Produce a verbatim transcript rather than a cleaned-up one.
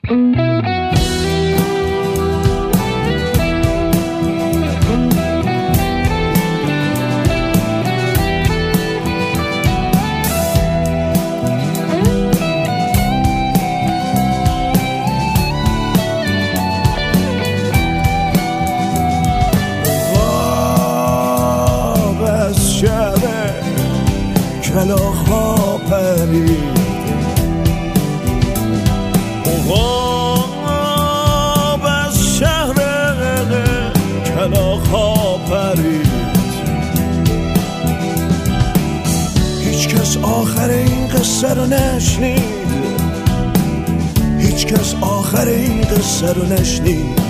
کلاغ ها پرید، عقاب از شهر کلاغ ها پرید. هیچ کس آخر این قصه رو نشنید، هیچ کس آخر این قصه رو نشنید.